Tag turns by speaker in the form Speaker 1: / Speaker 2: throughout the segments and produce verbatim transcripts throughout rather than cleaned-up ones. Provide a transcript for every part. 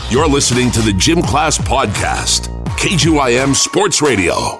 Speaker 1: You're listening to the Gym Class Podcast, K G Y M Sports Radio.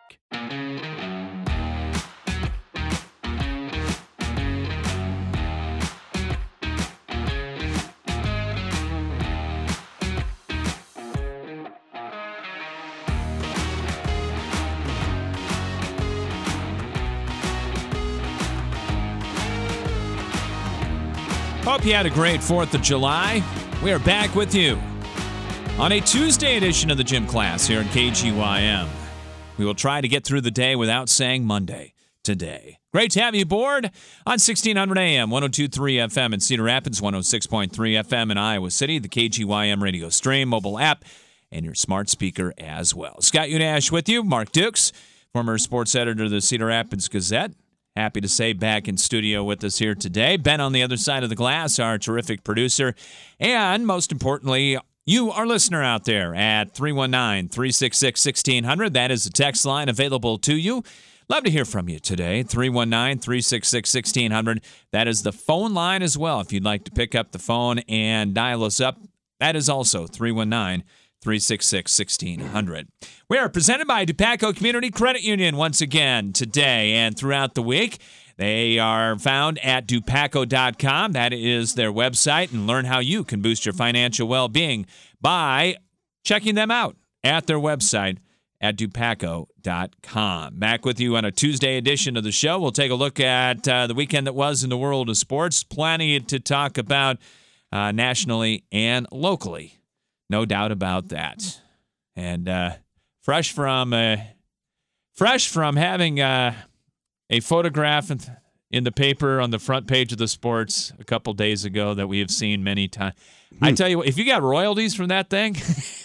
Speaker 2: Hope you had a great fourth of July. We are back with you on a Tuesday edition of the Gym Class here at K G Y M. We will try to get through the day without saying Monday today. Great to have you aboard on sixteen hundred A M, one oh two point three F M in Cedar Rapids, one oh six point three F M in Iowa City, the K G Y M radio stream, mobile app, and your smart speaker as well. Scott Unash with you, Mark Dukes, former sports editor of the Cedar Rapids Gazette. Happy to say back in studio with us here today. Ben on the other side of the glass, our terrific producer. And most importantly, you, our listener out there at three one nine, three six six, one six zero zero. That is the text line available to you. Love to hear from you today. three one nine, three six six, one six zero zero. That is the phone line as well. If you'd like to pick up the phone and dial us up, that is also three one nine, three six six, one six zero zero. We are presented by Dupaco Community Credit Union once again today and throughout the week. They are found at dupaco dot com. That is their website, and learn how you can boost your financial well-being by checking them out at their website at dupaco dot com. Back with you on a Tuesday edition of the show. We'll take a look at uh, the weekend that was in the world of sports. Plenty to talk about uh, nationally and locally. No doubt about that. And uh, fresh from uh, fresh from having uh, a photograph in the paper on the front page of the Sports a couple days ago that we have seen many times. Hmm. I tell you what, if you got royalties from that thing,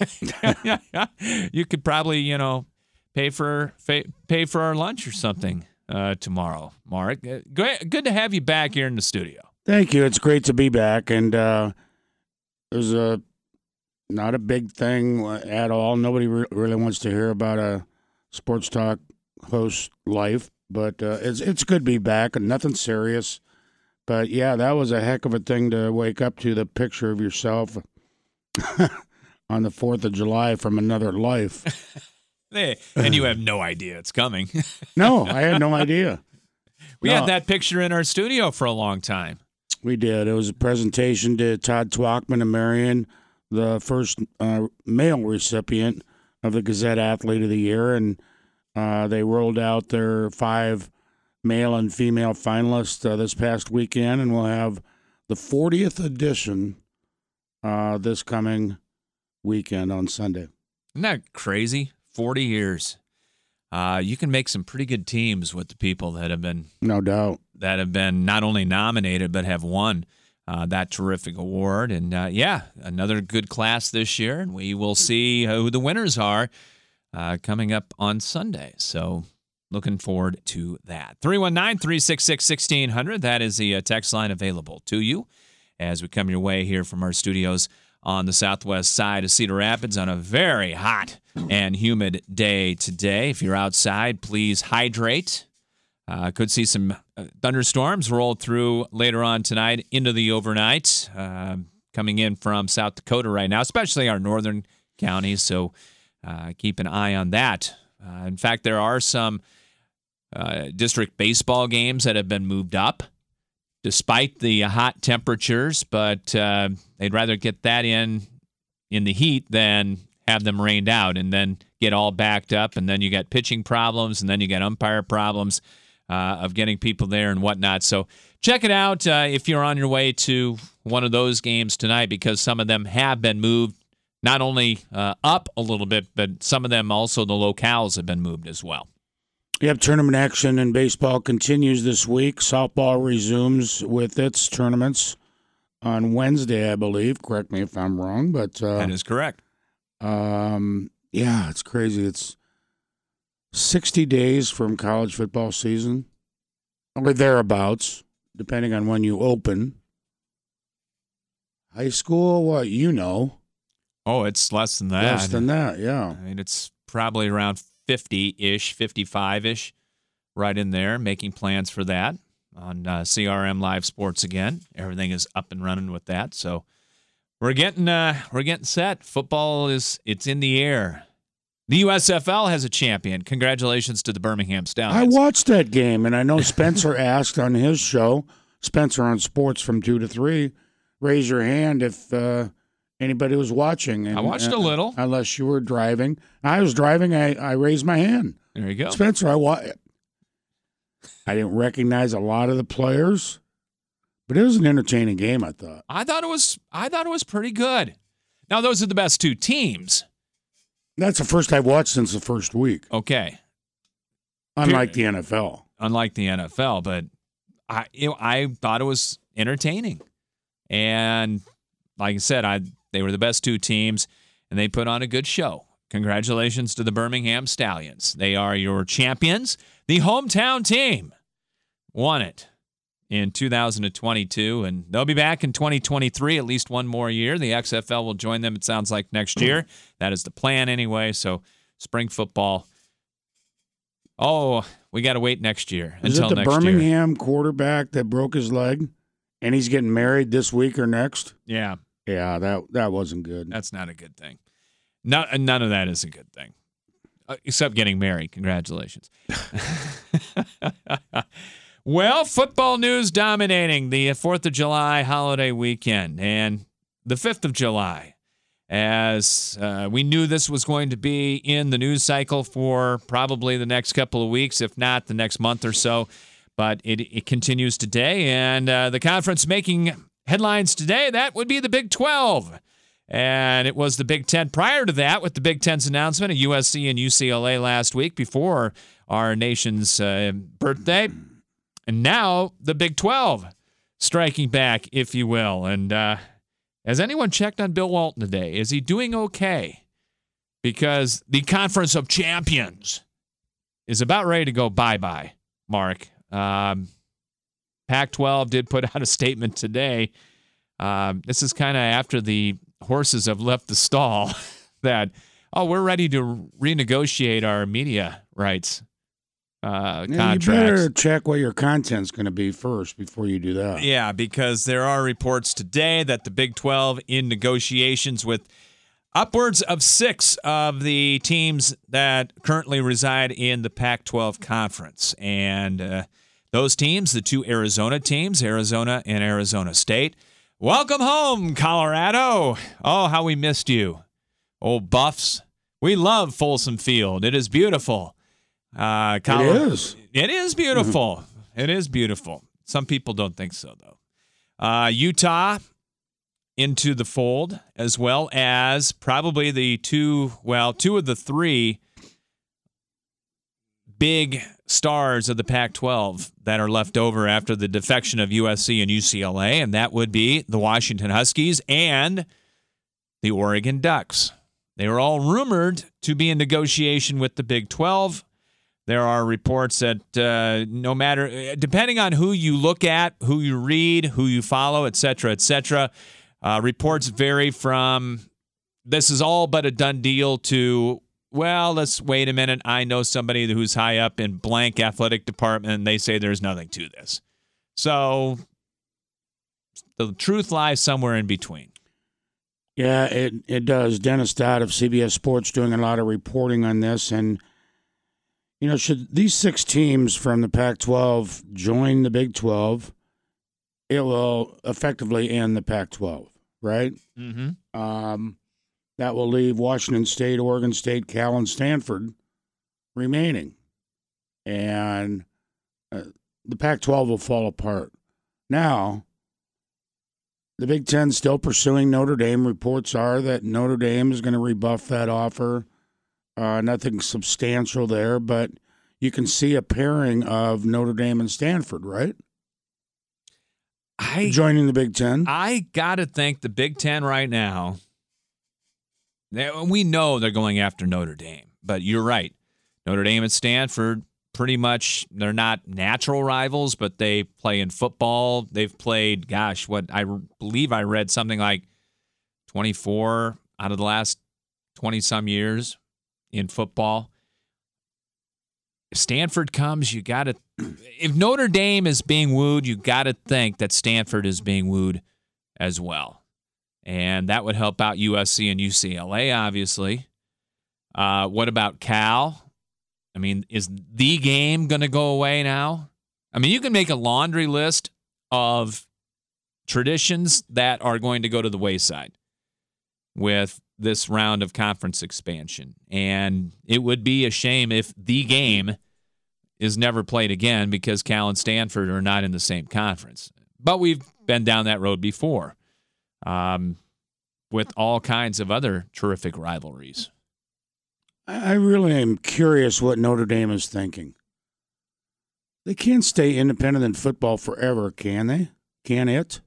Speaker 2: you could probably, you know, pay for pay for our lunch or something uh, tomorrow. Mark, good, good to have you back here in the studio.
Speaker 3: Thank you. It's great to be back, and uh, there's a. Not a big thing at all. Nobody re- really wants to hear about a sports talk host life, but uh, it's it's good to be back and nothing serious. But yeah, that was a heck of a thing to wake up to, the picture of yourself on the fourth of July from another life.
Speaker 2: Hey, and you have no idea it's coming.
Speaker 3: No, I had no idea.
Speaker 2: We
Speaker 3: no.
Speaker 2: had that picture in our studio for a long time.
Speaker 3: We did. It was a presentation to Todd Twachtman and Marion, the first uh, male recipient of the Gazette Athlete of the Year, and uh, they rolled out their five male and female finalists uh, this past weekend, and we'll have the fortieth edition uh, this coming weekend on Sunday.
Speaker 2: Isn't that crazy? forty years. Uh, you can make some pretty good teams with the people that have been,
Speaker 3: no doubt,
Speaker 2: that have been not only nominated but have won Uh, that terrific award. And, uh, yeah, another good class this year. And we will see who the winners are uh, coming up on Sunday. So looking forward to that. three one nine, three six six, one six zero zero. That is the uh, text line available to you as we come your way here from our studios on the southwest side of Cedar Rapids on a very hot and humid day today. If you're outside, please hydrate. Uh, could see some uh, thunderstorms roll through later on tonight into the overnight, uh, coming in from South Dakota right now, especially our northern counties. So uh, keep an eye on that. Uh, in fact, there are some uh, district baseball games that have been moved up despite the hot temperatures, but uh, they'd rather get that in in the heat than have them rained out and then get all backed up, and then you got pitching problems, and then you got umpire problems. Uh, of getting people there and whatnot. So check it out uh, if you're on your way to one of those games tonight, because some of them have been moved, not only uh, up a little bit, but some of them also, the locales have been moved as well.
Speaker 3: Yep, tournament action in baseball continues this week. Softball resumes with its tournaments on Wednesday, I believe. Correct me if I'm wrong, but uh,
Speaker 2: that is correct.
Speaker 3: Um, yeah, it's crazy. It's sixty days from college football season, or thereabouts, depending on when you open. High school, what, you know.
Speaker 2: Oh, it's less than that.
Speaker 3: Less than that, yeah.
Speaker 2: I mean, it's probably around fifty-ish, fifty-five-ish, right in there, making plans for that on uh, C R M Live Sports again. Everything is up and running with that, so We're getting uh, we're getting set. Football is it's in the air. The U S F L has a champion. Congratulations to the Birmingham Stallions.
Speaker 3: I watched that game, and I know Spencer asked on his show, Spencer on Sports from two to three, raise your hand if uh, anybody was watching. And,
Speaker 2: I watched
Speaker 3: uh,
Speaker 2: a little.
Speaker 3: Unless you were driving. I was driving. I, I raised my hand.
Speaker 2: There you go.
Speaker 3: Spencer, I, wa- I didn't recognize a lot of the players, but it was an entertaining game, I thought.
Speaker 2: I thought it was I thought it was pretty good. Now, those are the best two teams.
Speaker 3: That's the first I've watched since the first week.
Speaker 2: Okay.
Speaker 3: Unlike the N F L.
Speaker 2: Unlike the N F L, but I you know, I thought it was entertaining. And like I said, I they were the best two teams, and they put on a good show. Congratulations to the Birmingham Stallions. They are your champions. The hometown team won it in two thousand twenty-two, and they'll be back in twenty twenty-three, at least one more year. The X F L will join them, it sounds like, next year. That is the plan anyway, so spring football. Oh, we got to wait next year
Speaker 3: is
Speaker 2: until
Speaker 3: it the
Speaker 2: next year.
Speaker 3: Birmingham quarterback that broke his leg, and he's getting married this week or next?
Speaker 2: Yeah.
Speaker 3: Yeah, that that wasn't good.
Speaker 2: That's not a good thing. No, none of that is a good thing, uh, except getting married. Congratulations. Well, football news dominating the fourth of July holiday weekend and the fifth of July, as uh, we knew this was going to be in the news cycle for probably the next couple of weeks, if not the next month or so. But it, it continues today, and uh, the conference making headlines today, that would be the Big twelve. And it was the Big Ten prior to that, with the Big Ten's announcement of U S C and U C L A last week before our nation's uh, birthday. And now the Big twelve striking back, if you will. And uh, has anyone checked on Bill Walton today? Is he doing okay? Because the Conference of Champions is about ready to go bye-bye, Mark. Um, Pac twelve did put out a statement today. Um, this is kind of after the horses have left the stall that, oh, we're ready to renegotiate our media rights uh,
Speaker 3: yeah,
Speaker 2: contracts.
Speaker 3: You better check what your content's going to be first before you do that.
Speaker 2: Yeah, because there are reports today that the Big twelve in negotiations with upwards of six of the teams that currently reside in the Pac twelve conference. And uh, those teams, the two Arizona teams, Arizona and Arizona State, welcome home, Colorado. Oh, how we missed you. Old Buffs. We love Folsom Field. It is beautiful. Uh, Colorado,
Speaker 3: it is.
Speaker 2: It is beautiful. It is beautiful. Some people don't think so, though. Uh, Utah into the fold, as well as probably the two, well, two of the three big stars of the Pac twelve that are left over after the defection of U S C and U C L A, and that would be the Washington Huskies and the Oregon Ducks. They were all rumored to be in negotiation with the Big twelve. There are reports that uh, no matter, depending on who you look at, who you read, who you follow, et cetera, et cetera, uh, reports vary from this is all but a done deal to, well, let's wait a minute. I know somebody who's high up in blank athletic department, and they say there's nothing to this. So the truth lies somewhere in between.
Speaker 3: Yeah, it, it does. Dennis Dodd of C B S Sports doing a lot of reporting on this. And, you know, should these six teams from the Pac twelve join the Big twelve, it will effectively end the Pac twelve, right?
Speaker 2: Mm-hmm.
Speaker 3: Um, that will leave Washington State, Oregon State, Cal, and Stanford remaining. And uh, the Pac twelve will fall apart. Now, the Big Ten still pursuing Notre Dame. Reports are that Notre Dame is going to rebuff that offer. Uh, nothing substantial there, but you can see a pairing of Notre Dame and Stanford, right?
Speaker 2: I
Speaker 3: Joining the Big Ten.
Speaker 2: I got to think the Big Ten right now, they, we know they're going after Notre Dame, but you're right. Notre Dame and Stanford, pretty much, they're not natural rivals, but they play in football. They've played, gosh, what I believe I read something like twenty-four out of the last twenty-some years in football. If Stanford comes, you got to, if Notre Dame is being wooed, you got to think that Stanford is being wooed as well. and that would help out U S C and U C L A, obviously. Uh, what about Cal? I mean, is the game going to go away now? I mean, you can make a laundry list of traditions that are going to go to the wayside with this round of conference expansion. And it would be a shame if the game is never played again because Cal and Stanford are not in the same conference. But we've been down that road before um, with all kinds of other terrific rivalries.
Speaker 3: I really am curious what Notre Dame is thinking. They can't stay independent in football forever, can they? Can it?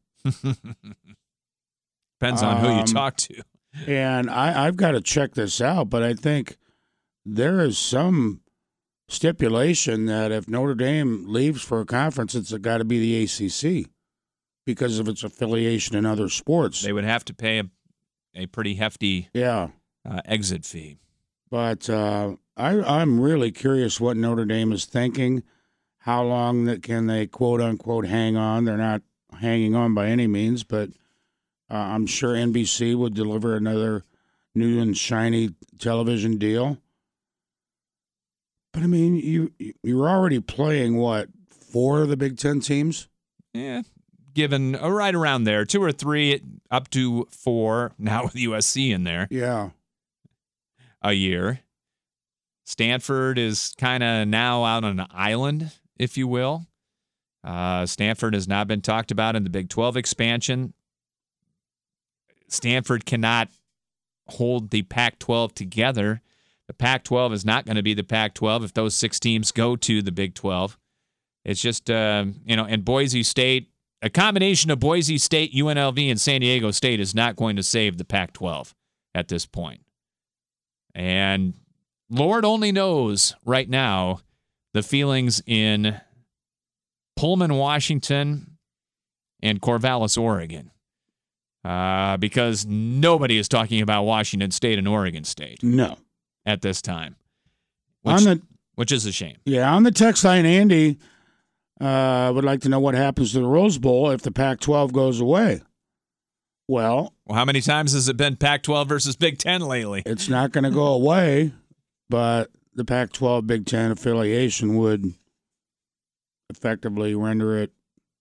Speaker 2: Depends on um, who you talk to.
Speaker 3: And I, I've got to check this out, but I think there is some stipulation that if Notre Dame leaves for a conference, it's got to be the A C C because of its affiliation in other sports.
Speaker 2: They would have to pay a, a pretty hefty
Speaker 3: yeah.
Speaker 2: uh, exit fee.
Speaker 3: But uh, I, I'm really curious what Notre Dame is thinking. How long that can they, quote-unquote, hang on? They're not hanging on by any means, but uh, I'm sure N B C would deliver another new and shiny television deal. But, I mean, you, you're already playing, what, four of the Big Ten teams?
Speaker 2: Yeah, given uh, right around there. Two or three, up to four, now with U S C in there.
Speaker 3: Yeah.
Speaker 2: A year. Stanford is kind of now out on an island, if you will. Uh, Stanford has not been talked about in the Big twelve expansion. Stanford cannot hold the Pac twelve together. The Pac twelve is not going to be the Pac twelve if those six teams go to the Big twelve. It's just, uh, you know, and Boise State, a combination of Boise State, U N L V, and San Diego State is not going to save the Pac twelve at this point. And Lord only knows right now the feelings in Pullman, Washington, and Corvallis, Oregon, uh, because nobody is talking about Washington State and Oregon State.
Speaker 3: No.
Speaker 2: At this time, which,
Speaker 3: on the,
Speaker 2: which is a shame.
Speaker 3: Yeah, on the text line, Andy uh, would like to know what happens to the Rose Bowl if the Pac twelve goes away. Well,
Speaker 2: well, how many times has it been Pac twelve versus Big Ten lately?
Speaker 3: It's not going to go away, but the Pac twelve Big Ten affiliation would effectively render it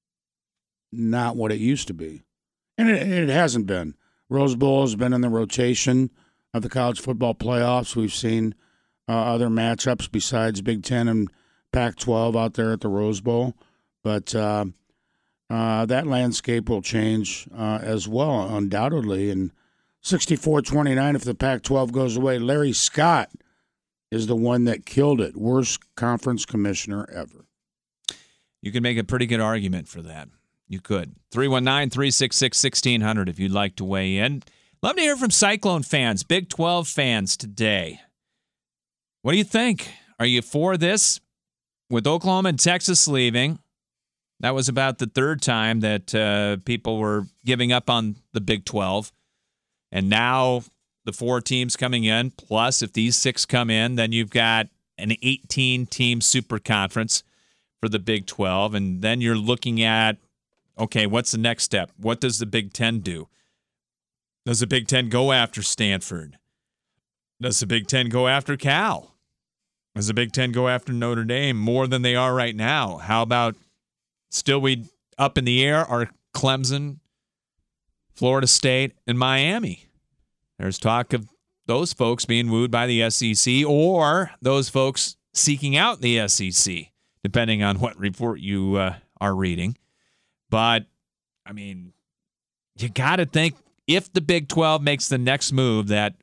Speaker 3: not what it used to be. And it, it hasn't been. Rose Bowl has been in the rotation of the college football playoffs. We've seen uh, other matchups besides Big Ten and Pac twelve out there at the Rose Bowl. But uh, uh, that landscape will change uh, as well, undoubtedly. And sixty-four twenty-nine, if the Pac twelve goes away, Larry Scott is the one that killed it. Worst conference commissioner ever.
Speaker 2: You can make a pretty good argument for that. You could. three one nine, three six six, one six zero zero if you'd like to weigh in. Love to hear from Cyclone fans, Big twelve fans today. What do you think? Are you for this? With Oklahoma and Texas leaving, that was about the third time that uh, people were giving up on the Big twelve. And now the four teams coming in, plus if these six come in, then you've got an eighteen-team super conference for the Big twelve. And then you're looking at, okay, what's the next step? What does the Big Ten do? Does the Big Ten go after Stanford? Does the Big Ten go after Cal? Does the Big Ten go after Notre Dame more than they are right now? How about still we up in the air are Clemson, Florida State, and Miami? There's talk of those folks being wooed by the S E C or those folks seeking out the S E C, depending on what report you uh, are reading. But, I mean, you got to think if the Big twelve makes the next move that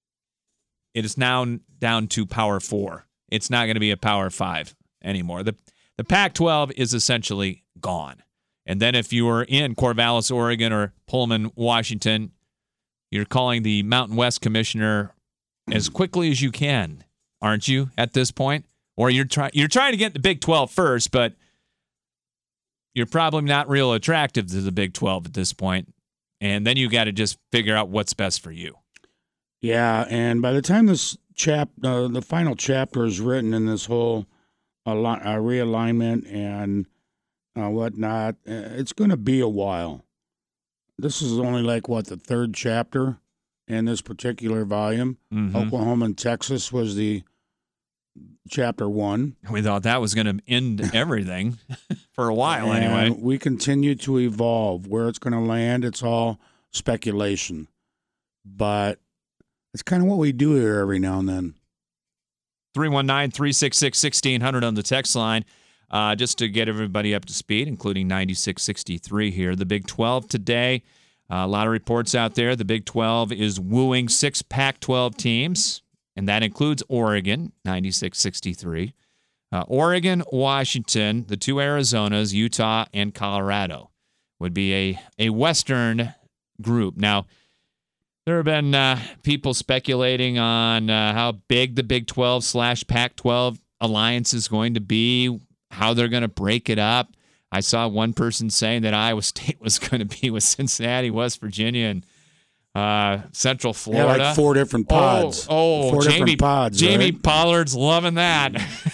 Speaker 2: it is now down to Power Four. It's not going to be a Power Five anymore. The the Pac twelve is essentially gone. And then if you are in Corvallis, Oregon, or Pullman, Washington, you're calling the Mountain West commissioner as quickly as you can, aren't you, at this point? Or you're trying you're trying to get the Big twelve first, but you're probably not real attractive to the Big twelve at this point. And then you got to just figure out what's best for you.
Speaker 3: Yeah, and by the time this chap, uh, the final chapter is written in this whole al- uh, realignment and uh, whatnot, uh, it's going to be a while. this is only like, what, the third chapter in this particular volume.
Speaker 2: Mm-hmm.
Speaker 3: Oklahoma and Texas was the chapter one.
Speaker 2: We thought that was going to end everything for a while
Speaker 3: and
Speaker 2: anyway.
Speaker 3: We continue to evolve. Where it's going to land, it's all speculation. But it's kind of what we do here every now and then.
Speaker 2: three one nine, three six six, one six zero zero on the text line. Uh, just to get everybody up to speed, including ninety-six sixty-three here. The Big twelve today, uh, a lot of reports out there. The Big twelve is wooing six Pac twelve teams, and that includes Oregon, ninety-six sixty-three. Uh, Oregon, Washington, the two Arizonas, Utah, and Colorado would be a, a Western group. Now, there have been uh, people speculating on uh, how big the Big twelve slash Pac twelve alliance is going to be, how they're going to break it up. I saw one person saying that Iowa State was going to be with Cincinnati, West Virginia, and uh, Central Florida.
Speaker 3: Yeah, like four different pods.
Speaker 2: Oh, oh
Speaker 3: four
Speaker 2: Jamie,
Speaker 3: different pods.
Speaker 2: Jamie
Speaker 3: right?
Speaker 2: Pollard's loving that.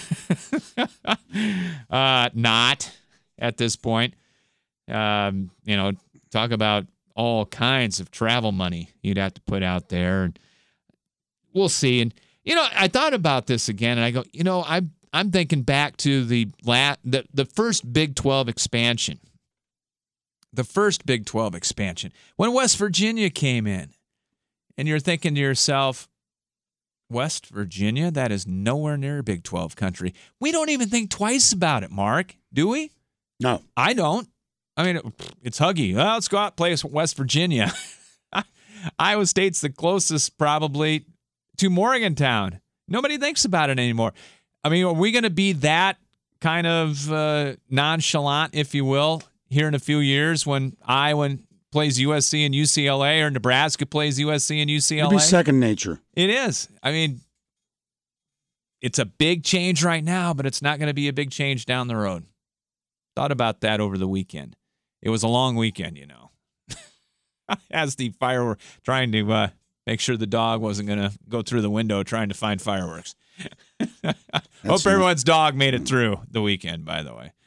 Speaker 2: uh, not at this point. Um, you know, talk about all kinds of travel money you'd have to put out there. And we'll see. And, you know, I thought about this again, and I go, you know, I'm I'm thinking back to the la- the, the first Big twelve expansion. The first Big twelve expansion. When West Virginia came in, and you're thinking to yourself, West Virginia? That is nowhere near Big twelve country. We don't even think twice about it, Mark, do we?
Speaker 3: No.
Speaker 2: I don't. I mean, it's Huggy. Well, let's go out and play West Virginia. Iowa State's the closest probably to Morgantown. Nobody thinks about it anymore. I mean, are we going to be that kind of uh, nonchalant, if you will, here in a few years when Iowa plays U S C and U C L A, or Nebraska plays U S C and U C L A?
Speaker 3: It'll be second nature.
Speaker 2: It is. I mean, it's a big change right now, but it's not going to be a big change down the road. Thought about that over the weekend. It was a long weekend, you know. As the firework, trying to uh, make sure the dog wasn't going to go through the window trying to find fireworks. Hope everyone's dog made it through the weekend, by the way.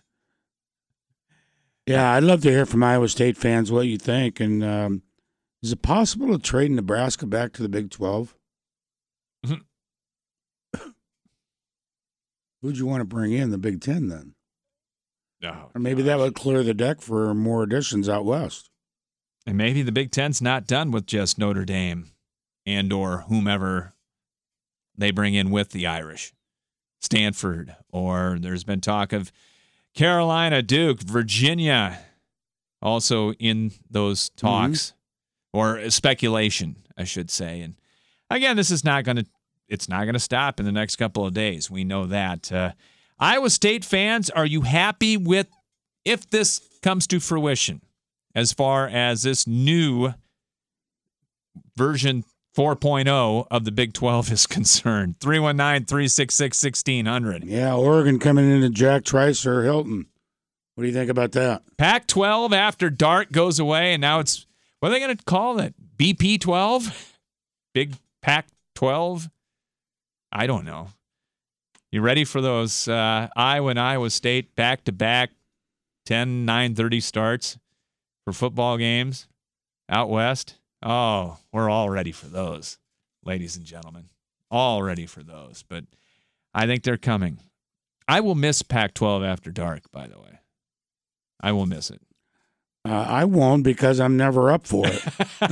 Speaker 3: Yeah, I'd love to hear from Iowa State fans what you think. And um, is it possible to trade Nebraska back to the Big twelve?
Speaker 2: Mm-hmm.
Speaker 3: Who'd you want to bring in the Big Ten then?
Speaker 2: Oh,
Speaker 3: or maybe that would clear the deck for more additions out west.
Speaker 2: And maybe the Big Ten's not done with just Notre Dame and or whomever they bring in with the Irish. Stanford, or there's been talk of Carolina, Duke, Virginia, also in those talks, mm-hmm. or speculation, I should say. And again, this is not going to, it's not going to stop in the next couple of days. We know that. Uh, Iowa State fans, are you happy with, if this comes to fruition, as far as this new version four point oh of the Big twelve is concerned? three one nine, three six six, one six zero zero.
Speaker 3: Yeah, Oregon coming into Jack Trice or Hilton. What do you think about that?
Speaker 2: Pac twelve after dark goes away, and now it's, what are they going to call it? B P twelve? Big Pac twelve? I don't know. You ready for those uh, Iowa and Iowa State back-to-back ten, nine thirty starts for football games out west? Oh, we're all ready for those, ladies and gentlemen. All ready for those. But I think they're coming. I will miss Pac twelve after dark, by the way. I will miss it.
Speaker 3: Uh, I won't, because I'm never up for it.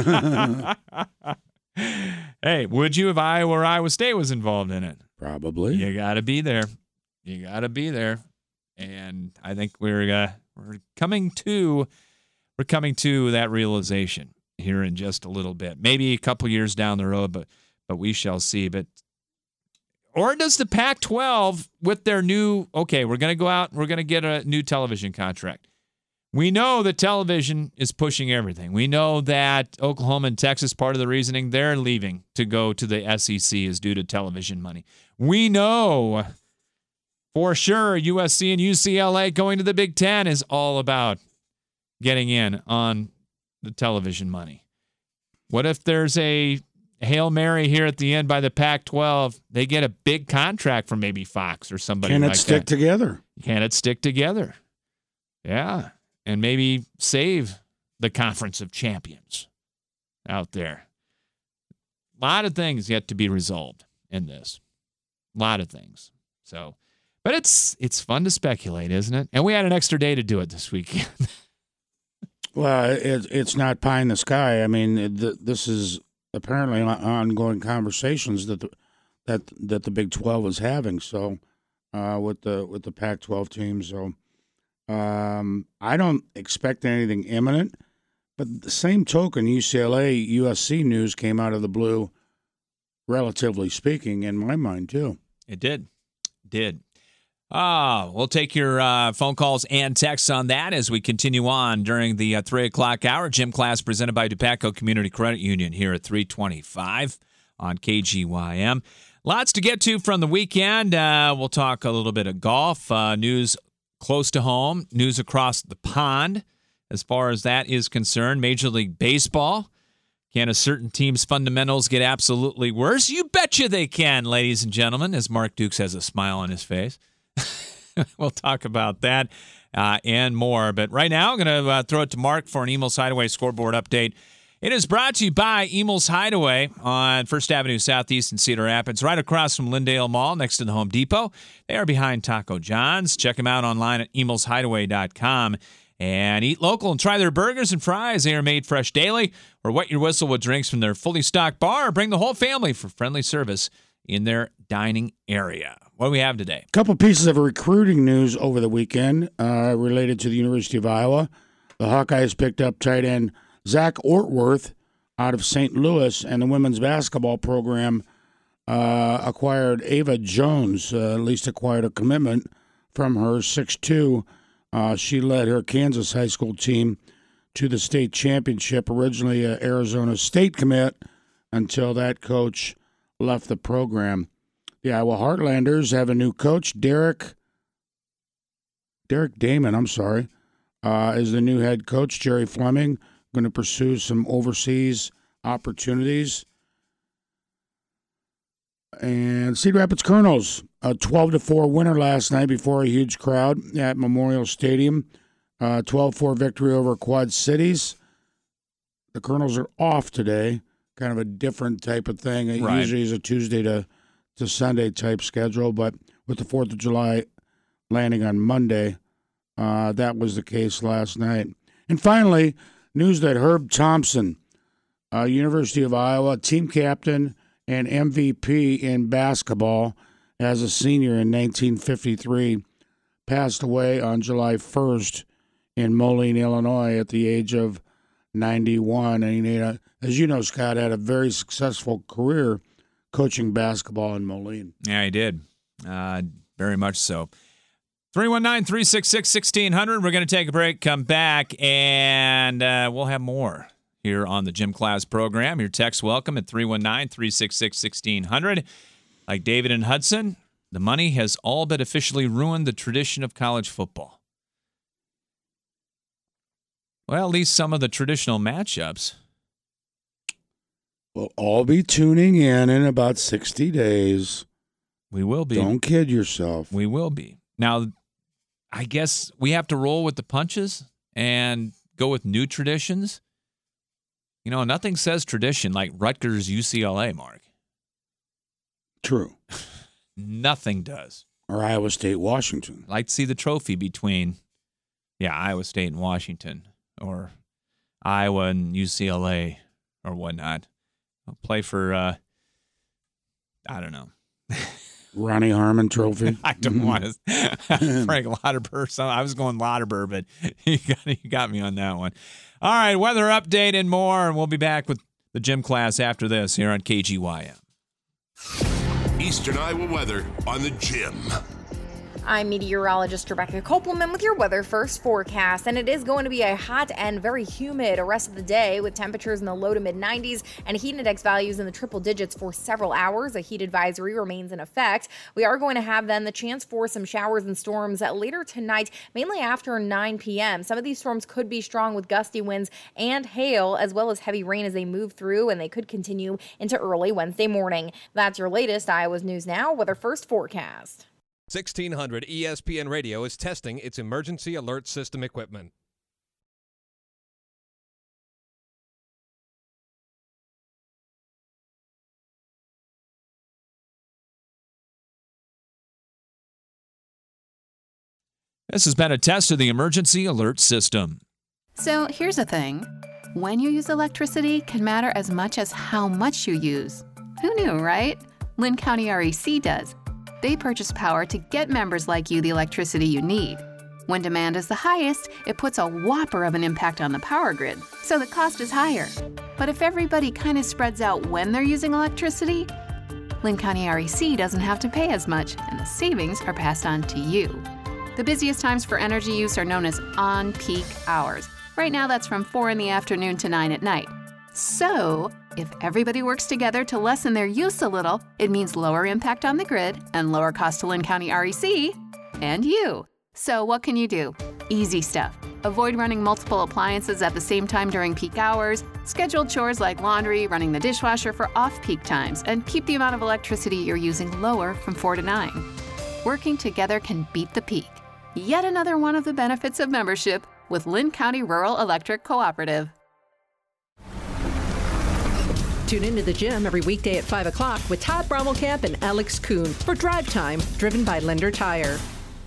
Speaker 2: Hey, would you if Iowa or Iowa State was involved in it?
Speaker 3: Probably.
Speaker 2: You got to be there. You got to be there. And I think we're uh, we're coming to we're coming to that realization here in just a little bit. Maybe a couple years down the road, but but we shall see. But or does the Pac twelve with their new, okay, we're going to go out, we're going to get a new television contract. We know that television is pushing everything. We know that Oklahoma and Texas, part of the reasoning they're leaving to go to the S E C is due to television money. We know for sure U S C and U C L A going to the Big Ten is all about getting in on the television money. What if there's a Hail Mary here at the end by the Pac twelve? They get a big contract from maybe Fox or somebody like that.
Speaker 3: Can it stick together?
Speaker 2: Can it stick together? Yeah. And maybe save the Conference of Champions out there. A lot of things yet to be resolved in this. A lot of things. So, but it's it's fun to speculate, isn't it? And we had an extra day to do it this weekend.
Speaker 3: Well, it, it's not pie in the sky. I mean, it, this is apparently ongoing conversations that the, that that the Big twelve is having. So, uh, with the with the Pac twelve teams, so um, I don't expect anything imminent. But the same token, U C L A U S C news came out of the blue, relatively speaking, in my mind too.
Speaker 2: It did, did. Ah, we'll take your uh, phone calls and texts on that as we continue on during the uh, three o'clock hour. Gym class presented by DePatco Community Credit Union here at three twenty-five on K G Y M. Lots to get to from the weekend. Uh, we'll talk a little bit of golf, uh, news close to home, news across the pond as far as that is concerned. Major League Baseball. Can a certain team's fundamentals get absolutely worse? You betcha they can, ladies and gentlemen, as Mark Dukes has a smile on his face. We'll talk about that uh, and more. But right now, I'm going to uh, throw it to Mark for an Emil's Hideaway scoreboard update. It is brought to you by Emil's Hideaway on First Avenue Southeast in Cedar Rapids, right across from Lindale Mall, next to the Home Depot. They are behind Taco John's. Check them out online at emils hideaway dot com. And eat local and try their burgers and fries. They are made fresh daily. Or wet your whistle with drinks from their fully stocked bar. Or bring the whole family for friendly service in their dining area. What do we have today?
Speaker 3: A couple pieces of recruiting news over the weekend uh, related to the University of Iowa. The Hawkeyes picked up tight end Zach Ortworth out of Saint Louis, and the women's basketball program uh, acquired Ava Jones, uh, at least acquired a commitment from her six two. Uh, she led her Kansas high school team to the state championship, originally an Arizona State commit, until that coach left the program. The Iowa Heartlanders have a new coach, Derek Derek Damon, I'm sorry, uh, is the new head coach. Jerry Fleming going to pursue some overseas opportunities. And Cedar Rapids Colonels, a twelve to four winner last night before a huge crowd at Memorial Stadium. Uh, twelve four victory over Quad Cities. The Colonels are off today, kind of a different type of thing. It
Speaker 2: Right.
Speaker 3: usually is a Tuesday to to Sunday type schedule, but with the fourth of July landing on Monday, uh, that was the case last night. And finally, news that Herb Thompson, uh, University of Iowa team captain and M V P in basketball as a senior in nineteen fifty-three, passed away on July first in Moline, Illinois at the age of ninety-one. And he had a, as you know, Scott, had a very successful career coaching basketball in Moline.
Speaker 2: Yeah, he did. Uh, very much so. three one nine, three six six, one six zero zero. We're going to take a break, come back, and uh, we'll have more here on the Gym Class program. Your text welcome at three one nine, three six six, one six zero zero. Like David and Hudson, the money has all but officially ruined the tradition of college football. Well, at least some of the traditional matchups.
Speaker 3: We'll all be tuning in in about sixty days.
Speaker 2: We will be.
Speaker 3: Don't kid yourself.
Speaker 2: We will be. Now, I guess we have to roll with the punches and go with new traditions. You know, nothing says tradition like Rutgers U C L A, Mark.
Speaker 3: True.
Speaker 2: Nothing does.
Speaker 3: Or Iowa State, Washington.
Speaker 2: I'd like to see the trophy between, yeah, Iowa State and Washington, or Iowa and U C L A, or whatnot. I'll play for, uh, I don't know.
Speaker 3: Ronnie Harmon Trophy.
Speaker 2: I don't want to. Frank Lauterbur. So I was going Lauterbur, but you got, you got me on that one. All right, weather update and more, and we'll be back with the Gym Class after this here on K G Y M.
Speaker 1: Eastern Iowa weather on the Gym.
Speaker 4: I'm meteorologist Rebecca Kopelman with your Weather First forecast, and it is going to be a hot and very humid rest of the day with temperatures in the low to mid nineties and heat index values in the triple digits for several hours. A heat advisory remains in effect. We are going to have then the chance for some showers and storms later tonight, mainly after nine p.m. Some of these storms could be strong with gusty winds and hail, as well as heavy rain as they move through, and they could continue into early Wednesday morning. That's your latest Iowa's News Now Weather First forecast.
Speaker 5: sixteen hundred E S P N Radio is testing its emergency alert system equipment.
Speaker 2: This has been a test of the emergency alert system.
Speaker 6: So here's the thing. When you use electricity can matter as much as how much you use. Who knew, right? Lynn County R E C does. They purchase power to get members like you the electricity you need. When demand is the highest, it puts a whopper of an impact on the power grid, so the cost is higher. But if everybody kind of spreads out when they're using electricity, Lynn County R E C doesn't have to pay as much, and the savings are passed on to you. The busiest times for energy use are known as on-peak hours. Right now, that's from four in the afternoon to nine at night. So, if everybody works together to lessen their use a little, it means lower impact on the grid and lower cost to Lynn County R E C and you. So what can you do? Easy stuff. Avoid running multiple appliances at the same time during peak hours, schedule chores like laundry, running the dishwasher for off-peak times, and keep the amount of electricity you're using lower from four to nine. Working together can beat the peak. Yet another one of the benefits of membership with Lynn County Rural Electric Cooperative.
Speaker 7: Tune into the gym every weekday at five o'clock with Todd Brommelkamp and Alex Kuhn for Drive Time, driven by Lender Tire.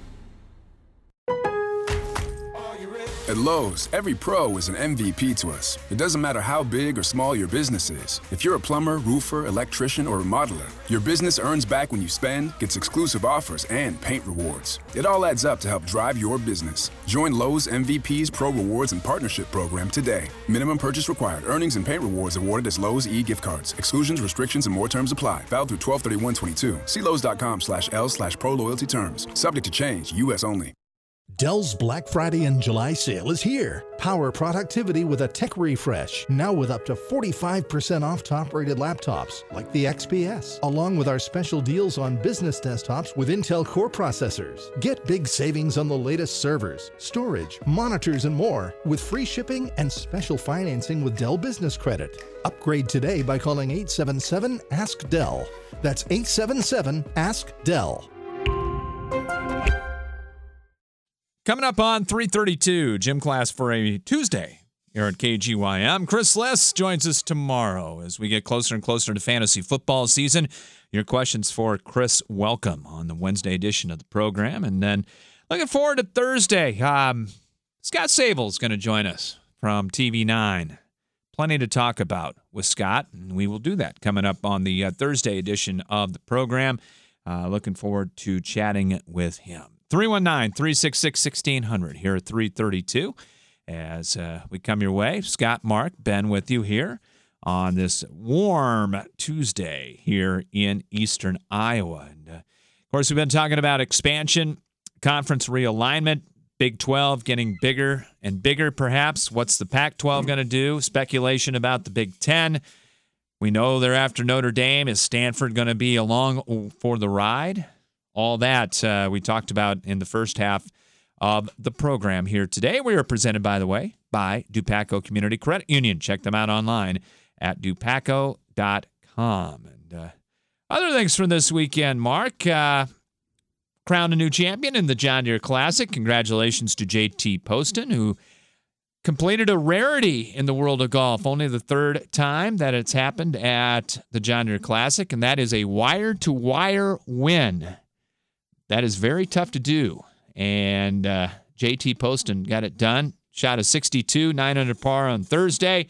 Speaker 8: At Lowe's, every pro is an M V P to us. It doesn't matter how big or small your business is. If you're a plumber, roofer, electrician, or remodeler, your business earns back when you spend, gets exclusive offers, and paint rewards. It all adds up to help drive your business. Join Lowe's M V P's Pro Rewards and Partnership Program today. Minimum purchase required. Earnings and paint rewards awarded as Lowe's e-gift cards. Exclusions, restrictions, and more terms apply. Valid through twelve thirty-one twenty-two. See Lowe's.com slash L slash pro loyalty terms. Subject to change. U S only.
Speaker 9: Dell's Black Friday and July sale is here. Power productivity with a tech refresh. Now with up to forty-five percent off top-rated laptops like the X P S, along with our special deals on business desktops with Intel Core processors. Get big savings on the latest servers, storage, monitors, and more with free shipping and special financing with Dell Business Credit. Upgrade today by calling eight seven seven, ask Dell. That's eight seven seven, ask Dell.
Speaker 2: Coming up on three thirty-two, gym class for a Tuesday here at K G Y M. Chris Liss joins us tomorrow as we get closer and closer to fantasy football season. Your questions for Chris, welcome on the Wednesday edition of the program. And then looking forward to Thursday. Um, Scott Sable's going to join us from T V nine. Plenty to talk about with Scott, and we will do that coming up on the uh, Thursday edition of the program. Uh, looking forward to chatting with him. three one nine, three six six, one six zero zero here at three thirty-two. As uh, we come your way, Scott, Mark, Ben with you here on this warm Tuesday here in eastern Iowa. And, uh, of course, we've been talking about expansion, conference realignment, Big twelve getting bigger and bigger perhaps. What's the Pac twelve going to do? Speculation about the Big Ten. We know they're after Notre Dame. Is Stanford going to be along for the ride? All that uh, we talked about in the first half of the program here today. We are presented, by the way, by Dupaco Community Credit Union. Check them out online at dupaco dot com. And uh, other things from this weekend, Mark. Uh, crowned a new champion in the John Deere Classic. Congratulations to J T Poston, who completed a rarity in the world of golf. Only the third time that it's happened at the John Deere Classic, and that is a wire-to-wire win. That is very tough to do. And uh, J T Poston got it done. Shot a sixty-two, nine under par on Thursday,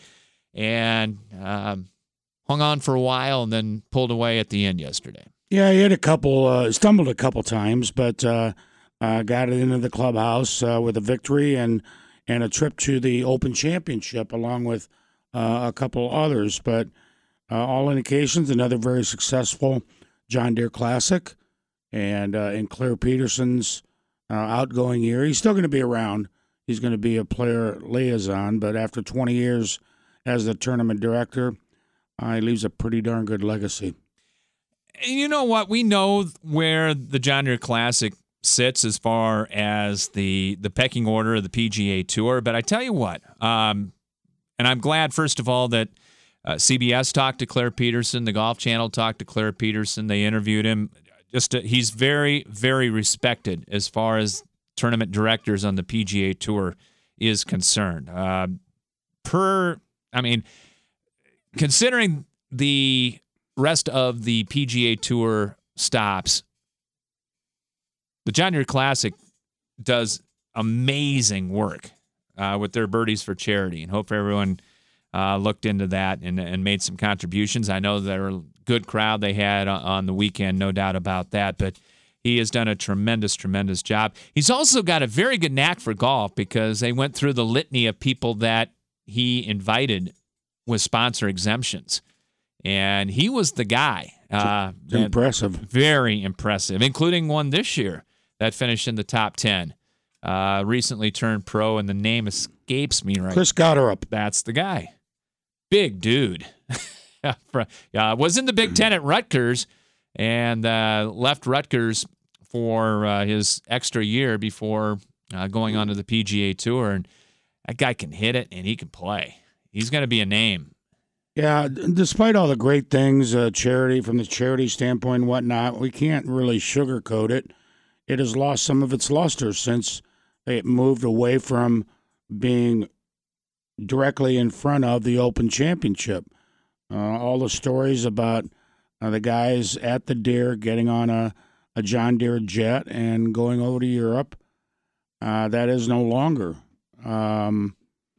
Speaker 2: and um, hung on for a while and then pulled away at the end yesterday.
Speaker 3: Yeah, he had a couple, uh, stumbled a couple times, but uh, uh, got it into the clubhouse uh, with a victory and, and a trip to the Open Championship along with uh, a couple others. But uh, all indications, another very successful John Deere Classic. And uh, in Claire Peterson's uh, outgoing year, he's still going to be around. He's going to be a player liaison, but after twenty years as the tournament director, uh, he leaves a pretty darn good legacy.
Speaker 2: And you know what? We know where the John Deere Classic sits as far as the the pecking order of the P G A Tour, but I tell you what, um, and I'm glad, first of all, that uh, C B S talked to Claire Peterson, the Golf Channel talked to Claire Peterson, they interviewed him. Just to, he's very, very respected as far as tournament directors on the P G A Tour is concerned. Uh, per, I mean, considering the rest of the P G A Tour stops, the John Deere Classic does amazing work uh, with their Birdies for Charity, and hope everyone uh, looked into that and, and made some contributions. I know they're a good crowd they had on, on the weekend, no doubt about that, but he has done a tremendous, tremendous job. He's also got a very good knack for golf because they went through the litany of people that he invited with sponsor exemptions, and he was the guy. Uh,
Speaker 3: impressive.
Speaker 2: Very impressive, including one this year that finished in the top ten. Uh, recently turned pro, and the name escapes me right
Speaker 3: Chris Gotterup.
Speaker 2: That's the guy. Big dude. uh, was in the Big Ten at Rutgers and uh, left Rutgers for uh, his extra year before uh, going on to the P G A Tour. And that guy can hit it, and he can play. He's going to be a name.
Speaker 3: Yeah, despite all the great things, uh, charity, from the charity standpoint and whatnot, we can't really sugarcoat it. It has lost some of its luster since it moved away from being directly in front of the Open Championship. Uh, all the stories about uh, the guys at the Deere getting on a, a John Deere jet and going over to Europe, uh, that is no longer. Um,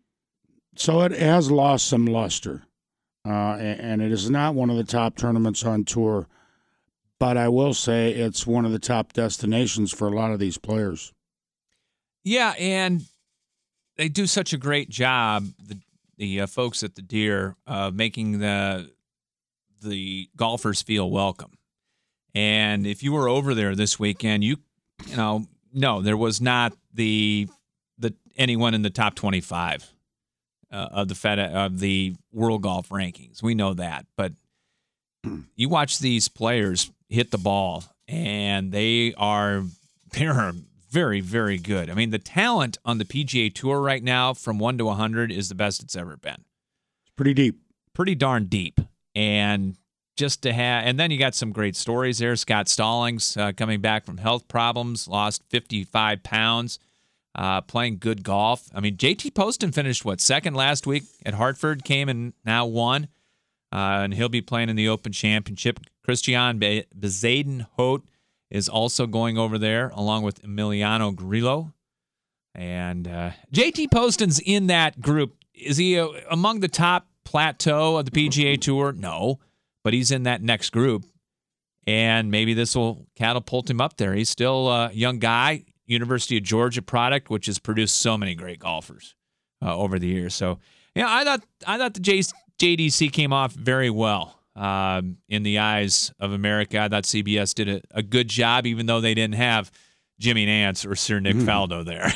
Speaker 3: so it has lost some luster. Uh, and it is not one of the top tournaments on tour, but I will say it's one of the top destinations for a lot of these players.
Speaker 2: Yeah, and they do such a great job, the the uh, folks at the Deere, of uh, making the the golfers feel welcome. And if you were over there this weekend, you you know, no, there was not the the anyone in the top twenty-five. Uh, of the Fed of the World Golf Rankings. We know that, but you watch these players hit the ball, and they are they're very, very good. I mean, the talent on the P G A Tour right now, from one to a hundred, is the best it's ever been.
Speaker 3: It's pretty deep,
Speaker 2: pretty darn deep, and just to have, and then you got some great stories there. Scott Stallings uh, coming back from health problems, lost fifty-five pounds. Uh, playing good golf. I mean, J T Poston finished, what, second last week at Hartford, came and now won, uh, and he'll be playing in the Open Championship. Christian Bezaden-Hout is also going over there, along with Emiliano Grillo. And uh, J T Poston's in that group. Is he uh, among the top plateau of the P G A Tour? No, but he's in that next group, and maybe this will catapult him up there. He's still a young guy. University of Georgia product, which has produced so many great golfers uh, over the years. So, yeah, I thought I thought the J- JDC came off very well um, in the eyes of America. I thought C B S did a, a good job, even though they didn't have Jimmy Nance or Sir Nick mm. Faldo there.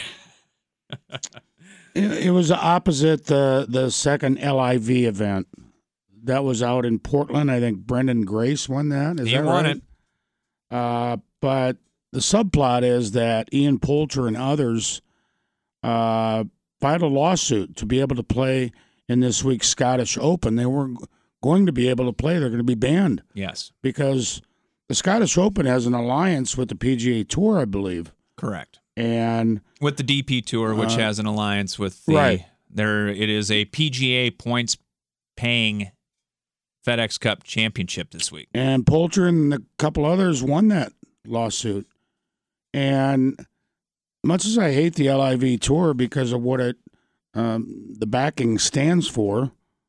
Speaker 3: it, it was opposite the the second L I V event that was out in Portland. I think Brendan Grace won that. Is
Speaker 2: he
Speaker 3: that
Speaker 2: won
Speaker 3: right?
Speaker 2: it,
Speaker 3: uh, but. The subplot is that Ian Poulter and others uh, filed a lawsuit to be able to play in this week's Scottish Open. They weren't going to be able to play. They're going to be banned.
Speaker 2: Yes.
Speaker 3: Because the Scottish Open has an alliance with the P G A Tour, I believe.
Speaker 2: Correct.
Speaker 3: And
Speaker 2: with the D P Tour, which uh, has an alliance with the
Speaker 3: right.
Speaker 2: there it is a P G A points paying FedEx Cup championship this week.
Speaker 3: And Poulter and a couple others won that lawsuit. And much as I hate the L I V Tour because of what it um, the backing stands for,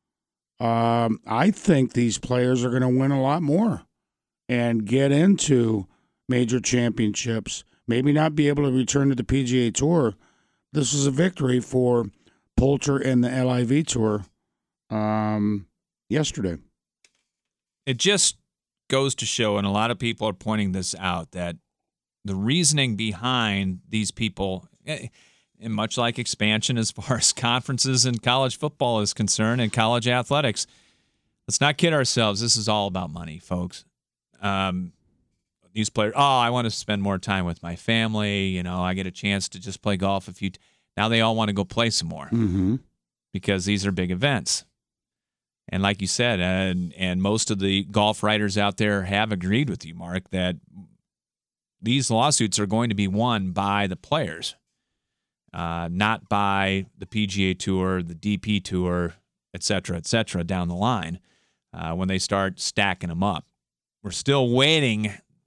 Speaker 3: um, I think these players are going to win a lot more and get into major championships. Maybe not be able to return to the P G A Tour. This is a victory for Poulter and the L I V Tour um, yesterday.
Speaker 2: It just goes to show, and a lot of people are pointing this out, that the reasoning behind these people, and much like expansion as far as conferences and college football is concerned and college athletics, let's not kid ourselves. This is all about money, folks. Um, these players, oh, I want to spend more time with my family. You know, I get a chance to just play golf a few. T- now they all want to go play some more
Speaker 3: mm-hmm.
Speaker 2: because these are big events. And like you said, and, and most of the golf writers out there have agreed with you, Mark, that these lawsuits are going to be won by the players, uh, not by the P G A Tour, the D P Tour, et cetera, et cetera, down the line uh, when they start stacking them up. We're still waiting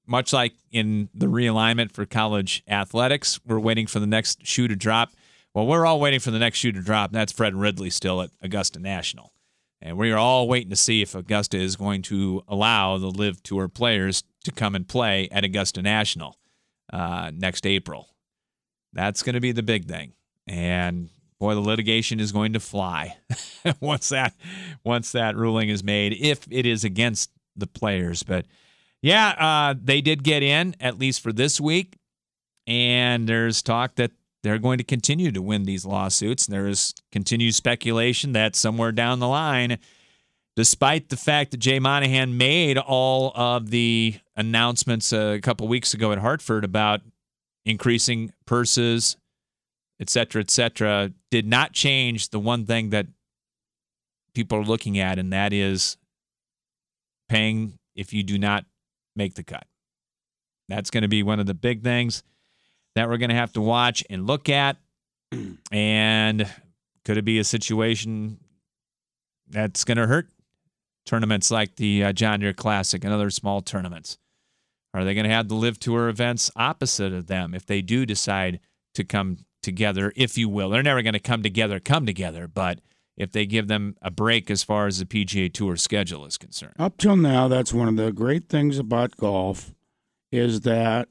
Speaker 2: much like in the realignment for college athletics, we're waiting for the next shoe to drop. Well, we're all waiting for the next shoe to drop. And that's Fred Ridley still at Augusta National. And we are all waiting to see if Augusta is going to allow the Live Tour players to come and play at Augusta National uh, next April. That's going to be the big thing. And boy, the litigation is going to fly once that once that ruling is made, if it is against the players. But yeah, uh, they did get in, at least for this week. And there's talk that they're going to continue to win these lawsuits. There is continued speculation that somewhere down the line, despite the fact that Jay Monahan made all of the announcements a couple weeks ago at Hartford about increasing purses, et cetera, et cetera, did not change the one thing that people are looking at, and that is paying if you do not make the cut. That's going to be one of the big things that we're going to have to watch and look at. And could it be a situation that's going to hurt tournaments like the uh, John Deere Classic and other small tournaments? Are they going to have the Live Tour events opposite of them if they do decide to come together, if you will? They're never going to come together, come together, but if they give them a break as far as the P G A Tour schedule is concerned.
Speaker 3: Up till now, that's one of the great things about golf is that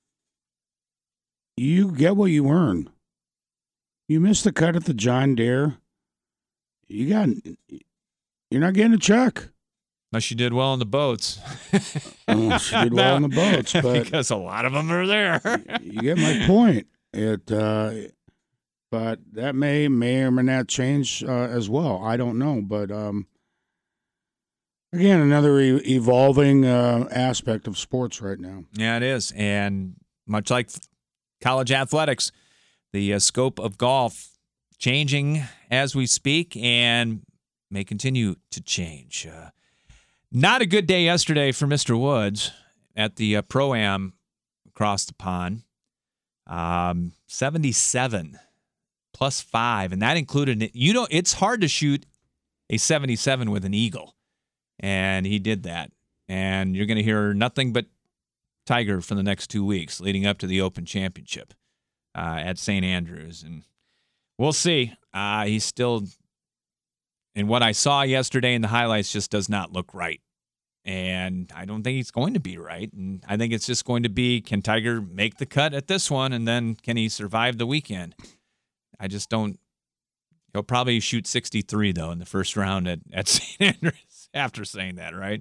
Speaker 3: you get what you earn. You miss the cut at the John Deere, you got you're not getting a check.
Speaker 2: Unless you did well on the boats.
Speaker 3: Unless you did well on the boats, but
Speaker 2: because a lot of them are there.
Speaker 3: You get my point. It, uh, but that may may or may not change uh, as well. I don't know, but um, again, another e- evolving uh, aspect of sports right now.
Speaker 2: Yeah, it is, and much like college athletics, the uh, scope of golf changing as we speak and may continue to change. Uh, not a good day yesterday for Mister Woods at the uh, Pro-Am across the pond. Um, seventy-seven plus five, and that included, you know, it's hard to shoot a seventy-seven with an eagle, and he did that. And you're going to hear nothing but Tiger for the next two weeks leading up to the Open Championship uh, at Saint Andrews. And we'll see. Uh, he's still, and what I saw yesterday in the highlights just does not look right. And I don't think he's going to be right. And I think it's just going to be, can Tiger make the cut at this one? And then can he survive the weekend? I just don't. He'll probably shoot sixty-three, though, in the first round at, at Saint Andrews after saying that, right?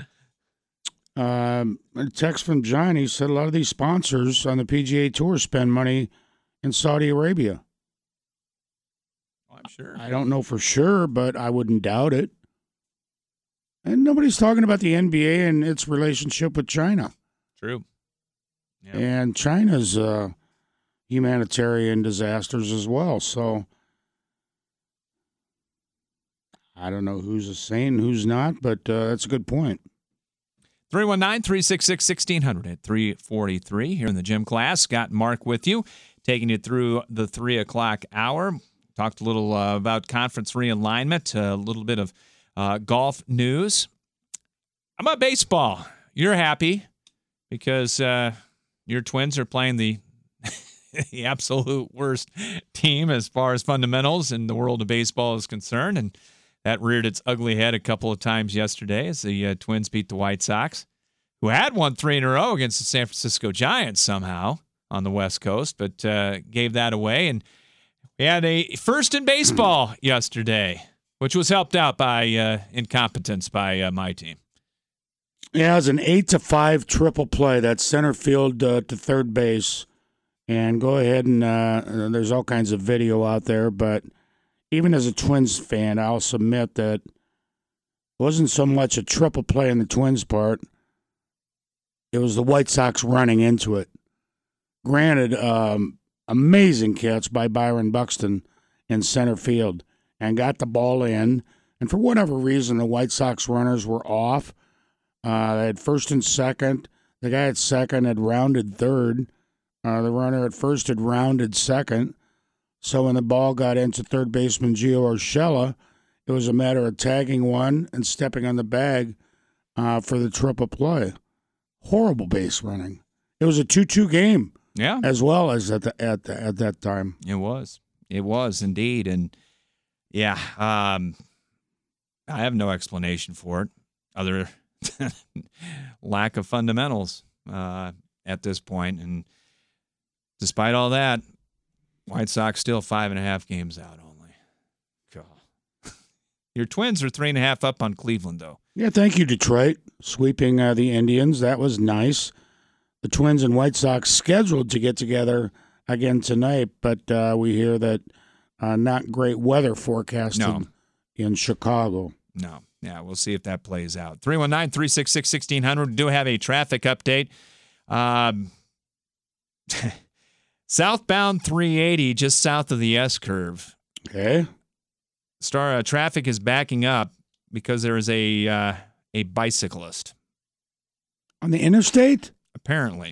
Speaker 3: Um, a text from Johnny said a lot of these sponsors on the P G A Tour spend money in Saudi Arabia.
Speaker 2: Oh, I'm sure.
Speaker 3: I don't know for sure, but I wouldn't doubt it. And nobody's talking about the N B A and its relationship with China.
Speaker 2: True. Yep.
Speaker 3: And China's uh, humanitarian disasters as well. So I don't know who's a saint and who's not, but uh, that's a good point.
Speaker 2: three one nine, three six six, one six zero zero at three forty-three here in the gym class. Scott and Mark with you, taking you through the three o'clock hour. Talked a little uh, about conference realignment, a little bit of uh, golf news. How about baseball? You're happy because uh, your Twins are playing the, the absolute worst team as far as fundamentals in the world of baseball is concerned, and that reared its ugly head a couple of times yesterday as the uh, Twins beat the White Sox, who had won three in a row against the San Francisco Giants somehow on the West Coast, but uh, gave that away. And we had a first in baseball yesterday, which was helped out by uh, incompetence by uh, my team.
Speaker 3: Yeah, it was an eight to five triple play. That's center field uh, to third base. And go ahead and uh, there's all kinds of video out there, but even as a Twins fan, I'll submit that it wasn't so much a triple play on the Twins' part. It was the White Sox running into it. Granted, um, amazing catch by Byron Buxton in center field and got the ball in. And for whatever reason, the White Sox runners were off. Uh, they had first and second. The guy at second had rounded third. Uh, the runner at first had rounded second. So when the ball got into third baseman Gio Urshela, it was a matter of tagging one and stepping on the bag uh, for the triple play. horrible base running. It was a two two game.
Speaker 2: Yeah.
Speaker 3: As well as at the, at the, at that time.
Speaker 2: It was. It was indeed. And yeah, um, I have no explanation for it other than lack of fundamentals uh, at this point. And despite all that, White Sox still five and a half games out only. God. Your Twins are three and a half up on Cleveland, though.
Speaker 3: Yeah, thank you, Detroit, sweeping uh, the Indians. That was nice. The Twins and White Sox scheduled to get together again tonight, but uh, we hear that uh, not great weather forecasted
Speaker 2: no.
Speaker 3: in Chicago.
Speaker 2: No. Yeah, we'll see if that plays out. three one nine, three six six, one six zero zero. We do have a traffic update. Um, southbound three eighty, just south of the S-curve.
Speaker 3: Okay.
Speaker 2: Star uh, traffic is backing up because there is a uh, a bicyclist.
Speaker 3: On the interstate?
Speaker 2: Apparently.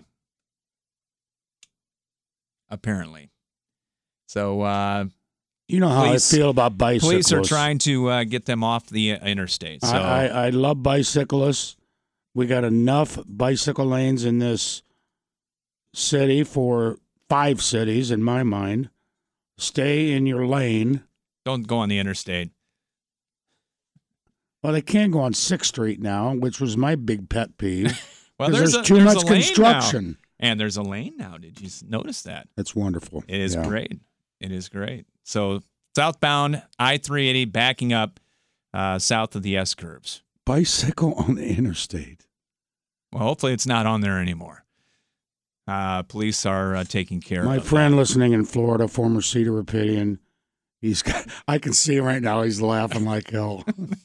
Speaker 2: Apparently. So, uh,
Speaker 3: you know how
Speaker 2: police,
Speaker 3: I feel about bicyclists.
Speaker 2: Police are trying to uh, get them off the uh, interstate. So.
Speaker 3: I, I, I love bicyclists. We got enough bicycle lanes in this city for five cities, in my mind. Stay in your lane.
Speaker 2: Don't go on the interstate.
Speaker 3: Well, they can't go on sixth Street now, which was my big pet peeve.
Speaker 2: Well, there's,
Speaker 3: there's
Speaker 2: a,
Speaker 3: too
Speaker 2: there's
Speaker 3: much
Speaker 2: a lane
Speaker 3: construction.
Speaker 2: Now. And there's a lane now. Did you notice that?
Speaker 3: That's wonderful.
Speaker 2: It is
Speaker 3: yeah.
Speaker 2: great. It is great. So southbound I three eighty backing up uh, south of the S-curves.
Speaker 3: Bicycle on the interstate.
Speaker 2: Well, hopefully it's not on there anymore. Uh, police are uh, taking care
Speaker 3: My
Speaker 2: of My
Speaker 3: friend
Speaker 2: that.
Speaker 3: listening in Florida, former Cedar Rapidian, he's got, I can see him right now. He's laughing like hell.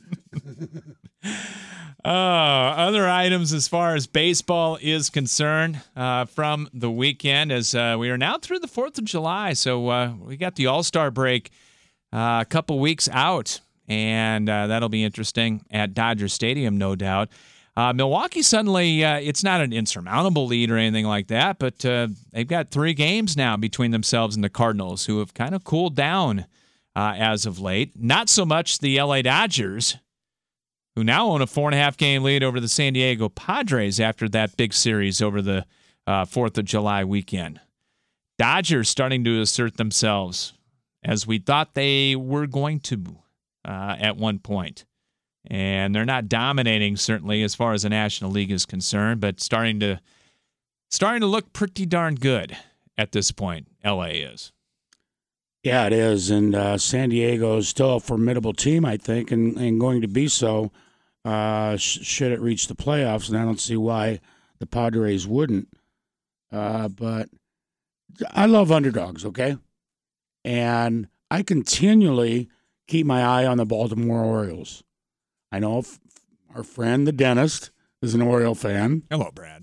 Speaker 2: Uh, other items as far as baseball is concerned uh, from the weekend, as uh, we are now through the fourth of July. So uh, we got the All-Star break uh, a couple weeks out, and uh, that'll be interesting at Dodger Stadium, no doubt. Uh, Milwaukee suddenly, uh, it's not an insurmountable lead or anything like that, but uh, they've got three games now between themselves and the Cardinals, who have kind of cooled down uh, as of late. Not so much the L A Dodgers, who now own a four and a half game lead over the San Diego Padres after that big series over the uh, fourth of July weekend. Dodgers starting to assert themselves as we thought they were going to uh, at one point. And they're not dominating, certainly, as far as the National League is concerned, but starting to starting to look pretty darn good at this point, L A is.
Speaker 3: Yeah, it is. And uh, San Diego is still a formidable team, I think, and, and going to be so uh, sh- should it reach the playoffs. And I don't see why the Padres wouldn't. Uh, but I love underdogs, okay? And I continually keep my eye on the Baltimore Orioles. I know f- our friend, the dentist, is an Oriole fan.
Speaker 2: Hello, Brad.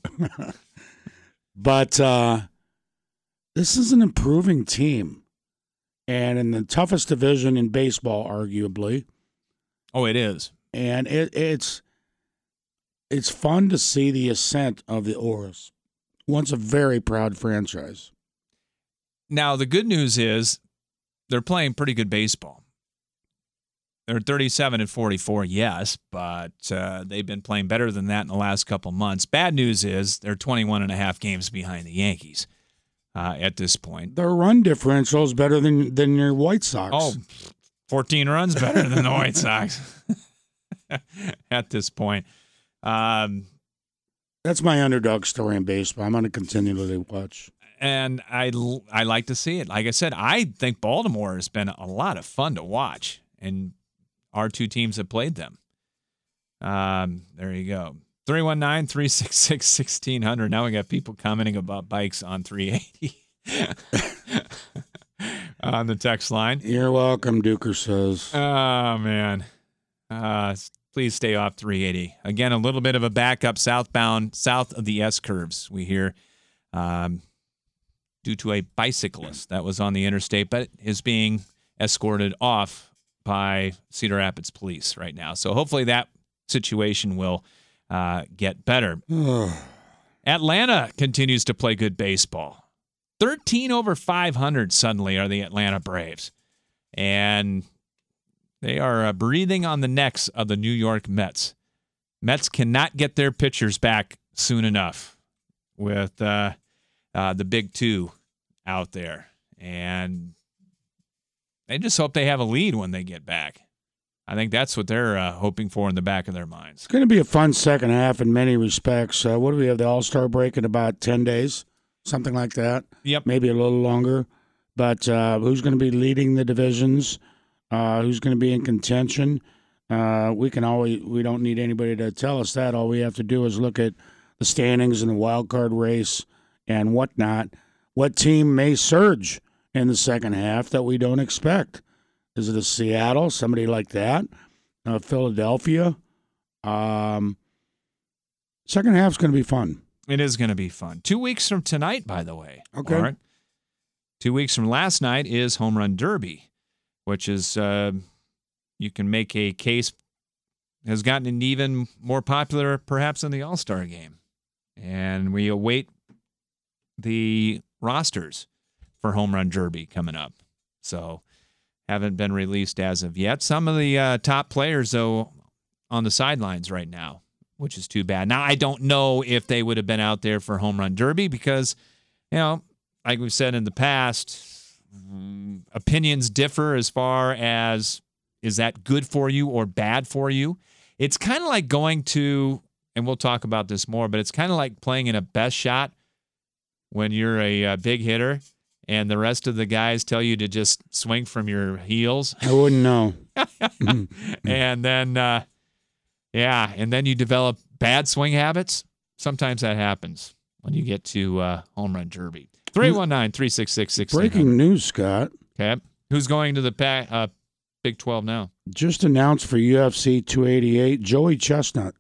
Speaker 3: But uh, this is an improving team. And in the toughest division in baseball, arguably.
Speaker 2: Oh, it is.
Speaker 3: And it, it's it's fun to see the ascent of the Orioles. Once a very proud franchise.
Speaker 2: Now, the good news is they're playing pretty good baseball. They're thirty-seven and forty-four, yes, but uh, they've been playing better than that in the last couple months. Bad news is they're twenty-one and a half games behind the Yankees uh, at this point.
Speaker 3: Their run differential is better than, than your White Sox.
Speaker 2: Oh, fourteen runs better than the White Sox at this point. Um,
Speaker 3: That's my underdog story in baseball. I'm going to continually watch.
Speaker 2: And I, I like to see it. Like I said, I think Baltimore has been a lot of fun to watch. And our two teams have played them. Um, there you go. three one nine, three six six, one six zero zero. Now we got people commenting about bikes on three eighty on the text line.
Speaker 3: You're welcome, Duker says.
Speaker 2: Oh, man. Uh, please stay off three eighty. Again, a little bit of a backup southbound, south of the S-curves, we hear, um, due to a bicyclist that was on the interstate, but is being escorted off by Cedar Rapids police right now. So hopefully that situation will uh, get better. Atlanta continues to play good baseball. thirteen over five hundred suddenly are the Atlanta Braves. And they are uh, breathing on the necks of the New York Mets. Mets cannot get their pitchers back soon enough with uh, uh, the big two out there. And they just hope they have a lead when they get back. I think that's what they're uh, hoping for in the back of their minds.
Speaker 3: It's going to be a fun second half in many respects. Uh, what do we have, the All-Star break in about ten days? Something like that?
Speaker 2: Yep.
Speaker 3: Maybe a little longer. But uh, who's going to be leading the divisions? Uh, who's going to be in contention? Uh, we can always. We don't need anybody to tell us that. All we have to do is look at the standings in the wild card race and whatnot. What team may surge in the second half that we don't expect? Is it a Seattle, somebody like that? Uh, Philadelphia? Um, second half's going to be fun.
Speaker 2: It is going to be fun. Two weeks from tonight, by the way.
Speaker 3: Okay.
Speaker 2: Mark. Two weeks from last night is Home Run Derby, which is, uh, you can make a case, has gotten even more popular perhaps than the All-Star game. And we await the rosters for Home Run Derby coming up. So haven't been released as of yet. Some of the uh, top players, though, on the sidelines right now, which is too bad. Now, I don't know if they would have been out there for Home Run Derby because, you know, like we've said in the past, um, opinions differ as far as is that good for you or bad for you. It's kind of like going to, and we'll talk about this more, but it's kind of like playing in a best shot when you're a, a big hitter and the rest of the guys tell you to just swing from your heels.
Speaker 3: I wouldn't know.
Speaker 2: and then, uh, yeah, and then you develop bad swing habits. Sometimes that happens when you get to uh, Home Run Derby. three one nine, three six six, six eight zero zero.
Speaker 3: Breaking news, Scott.
Speaker 2: Okay. Who's going to the pa- uh, Big twelve now?
Speaker 3: Just announced for U F C two eighty-eight, Joey Chestnut.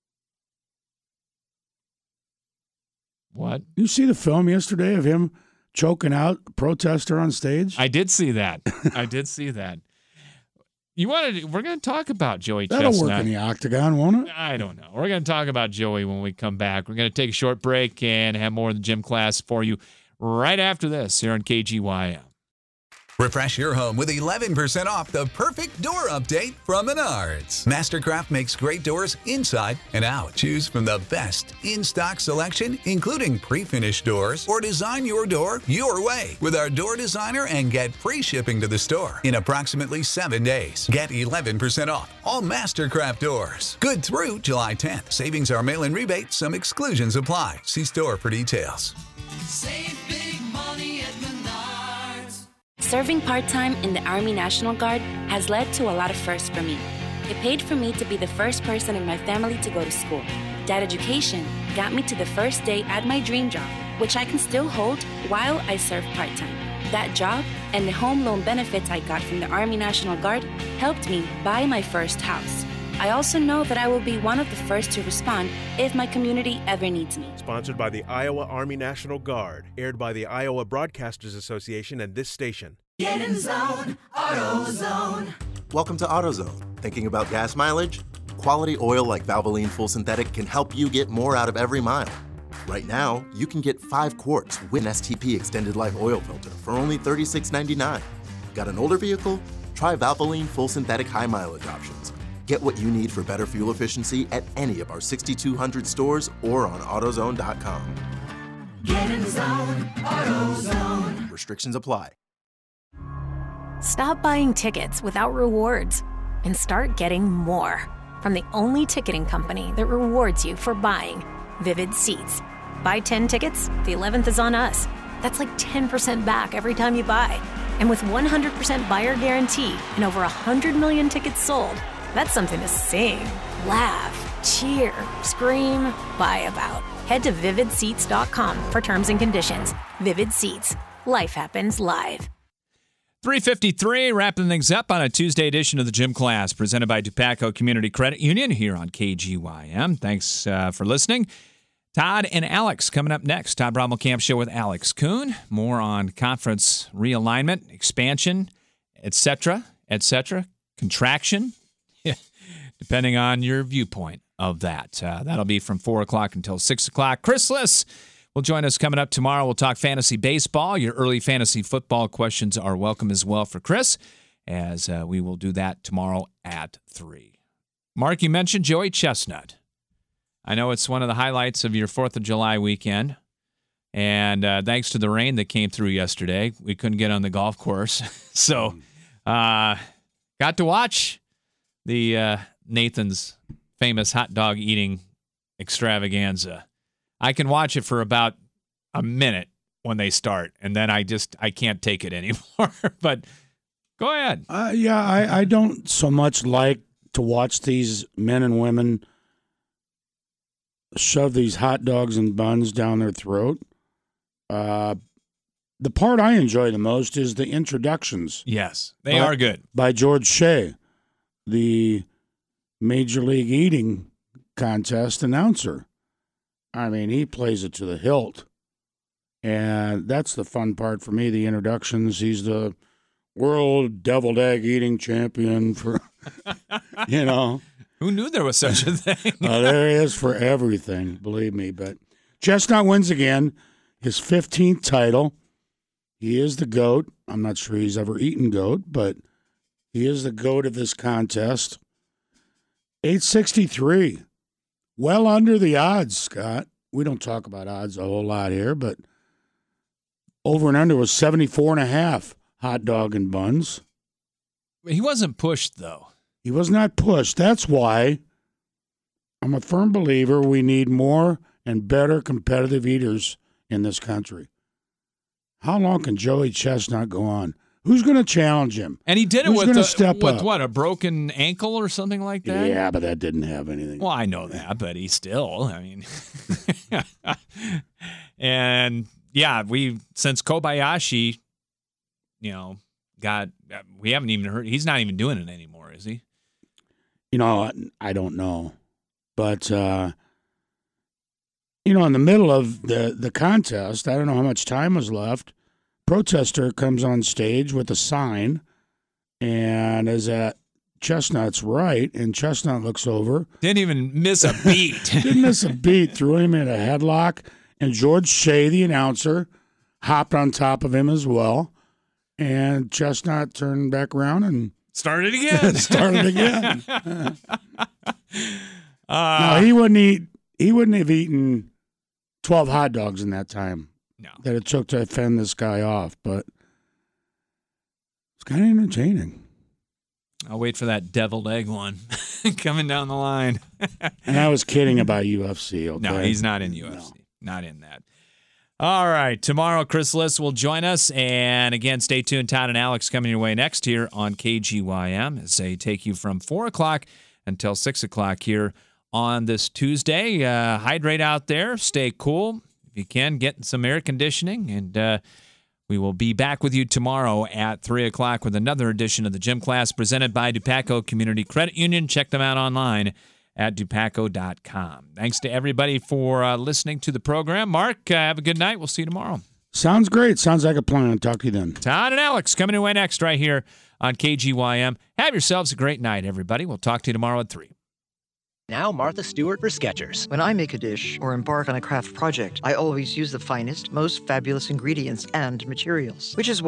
Speaker 2: What?
Speaker 3: You see the film yesterday of him choking out a protester on stage?
Speaker 2: I did see that. I did see that. You wanted? We're going to talk about Joey
Speaker 3: That'll
Speaker 2: Chestnut.
Speaker 3: work in the octagon, won't it?
Speaker 2: I don't know. We're going to talk about Joey when we come back. We're going to take a short break and have more of the gym class for you right after this here on K G Y M.
Speaker 10: Refresh your home with eleven percent off the perfect door update from Menards. Mastercraft makes great doors inside and out. Choose from the best in-stock selection, including pre-finished doors, or design your door your way with our door designer and get free shipping to the store in approximately seven days. Get eleven percent off all Mastercraft doors. Good through July tenth. Savings are mail-in rebate. Some exclusions apply. See store for details.
Speaker 11: Save big money at Menards.
Speaker 12: Serving part-time in the Army National Guard has led to a lot of firsts for me. It paid for me to be the first person in my family to go to school. That education got me to the first day at my dream job, which I can still hold while I serve part-time. That job and the home loan benefits I got from the Army National Guard helped me buy my first house. I also know that I will be one of the first to respond if my community ever needs me.
Speaker 13: Sponsored by the Iowa Army National Guard. Aired by the Iowa Broadcasters Association and this station.
Speaker 11: Get in zone, AutoZone.
Speaker 14: Welcome to AutoZone. Thinking about gas mileage? Quality oil like Valvoline Full Synthetic can help you get more out of every mile. Right now, you can get five quarts with an S T P Extended Life Oil Filter for only thirty-six ninety-nine. Got an older vehicle? Try Valvoline Full Synthetic High Mileage options. Get what you need for better fuel efficiency at any of our sixty-two hundred stores or on AutoZone dot com.
Speaker 11: Get in zone, AutoZone.
Speaker 14: Restrictions apply.
Speaker 15: Stop buying tickets without rewards and start getting more from the only ticketing company that rewards you for buying, Vivid Seats. Buy ten tickets, the eleventh is on us. That's like ten percent back every time you buy. And with one hundred percent buyer guarantee and over one hundred million tickets sold, that's something to sing, laugh, cheer, scream, buy about. Head to vivid seats dot com for terms and conditions. Vivid Seats. Life happens live.
Speaker 2: three fifty-three, wrapping things up on a Tuesday edition of the Gym Class, presented by Dupaco Community Credit Union here on K G Y M. Thanks uh, for listening. Todd and Alex coming up next. Todd Brommelkamp Show with Alex Kuhn. More on conference realignment, expansion, et cetera, et cetera, contraction. Depending on your viewpoint of that. Uh, that'll be from four o'clock until six o'clock. Chris Liss will join us coming up tomorrow. We'll talk fantasy baseball. Your early fantasy football questions are welcome as well for Chris, as uh, we will do that tomorrow at three. Mark, you mentioned Joey Chestnut. I know it's one of the highlights of your fourth of July weekend. And uh, thanks to the rain that came through yesterday, we couldn't get on the golf course. so uh, got to watch the uh, Nathan's famous hot dog eating extravaganza. I can watch it for about a minute when they start, and then I just I can't take it anymore. But go ahead.
Speaker 3: Uh, yeah, I, I don't so much like to watch these men and women shove these hot dogs and buns down their throat. Uh, the part I enjoy the most is the introductions.
Speaker 2: Yes, they
Speaker 3: by,
Speaker 2: are good.
Speaker 3: By George Shea, the Major League Eating Contest announcer. I mean, he plays it to the hilt. And that's the fun part for me, the introductions. He's the world deviled egg eating champion for, you know.
Speaker 2: Who knew there was such a thing?
Speaker 3: uh, there is for everything, believe me. But Chestnut wins again. His fifteenth title. He is the GOAT. I'm not sure he's ever eaten goat, but he is the GOAT of this contest. eight sixty-three. Well under the odds, Scott. We don't talk about odds a whole lot here, but over and under was seventy-four and a half hot dog and buns.
Speaker 2: He wasn't pushed, though.
Speaker 3: He was not pushed. That's why I'm a firm believer we need more and better competitive eaters in this country. How long can Joey Chestnut go on? Who's going to challenge him?
Speaker 2: And he did it
Speaker 3: Who's
Speaker 2: with,
Speaker 3: gonna
Speaker 2: a,
Speaker 3: step
Speaker 2: with
Speaker 3: up?
Speaker 2: what, a broken ankle or something like that?
Speaker 3: Yeah, but that didn't have anything.
Speaker 2: Well, I know that, but he still, I mean. And, yeah, we, since Kobayashi, you know, got, we haven't even heard, he's not even doing it anymore, is he?
Speaker 3: You know, I don't know. But, uh, you know, in the middle of the, the contest, I don't know how much time was left, protester comes on stage with a sign and is at Chestnut's right, and Chestnut looks over.
Speaker 2: Didn't even miss a beat.
Speaker 3: Didn't miss a beat. Threw him in a headlock, and George Shea, the announcer, hopped on top of him as well. And Chestnut turned back around and
Speaker 2: started again.
Speaker 3: started again.
Speaker 2: uh,
Speaker 3: no, he wouldn't eat. He wouldn't have eaten twelve hot dogs in that time.
Speaker 2: No,
Speaker 3: that it took to fend this guy off, but it's kind of entertaining.
Speaker 2: I'll wait for that deviled egg one coming down the line.
Speaker 3: And I was kidding about U F C. Okay?
Speaker 2: No, he's not in U F C. No. Not in that. All right. Tomorrow, Chris Liss will join us. And again, stay tuned. Todd and Alex coming your way next here on K G Y M as they take you from four o'clock until six o'clock here on this Tuesday. Uh, hydrate out there. Stay cool. If you can, get some air conditioning. And uh, we will be back with you tomorrow at three o'clock with another edition of the Gym Class presented by Dupaco Community Credit Union. Check them out online at dupaco dot com. Thanks to everybody for uh, listening to the program. Mark, uh, have a good night. We'll see you tomorrow.
Speaker 3: Sounds great. Sounds like a plan. Talk to you then.
Speaker 2: Todd and Alex coming away next right here on K G Y M. Have yourselves a great night, everybody. We'll talk to you tomorrow at three.
Speaker 16: Now Martha Stewart for Skechers.
Speaker 17: When I make a dish or embark on a craft project, I always use the finest, most fabulous ingredients and materials, which is why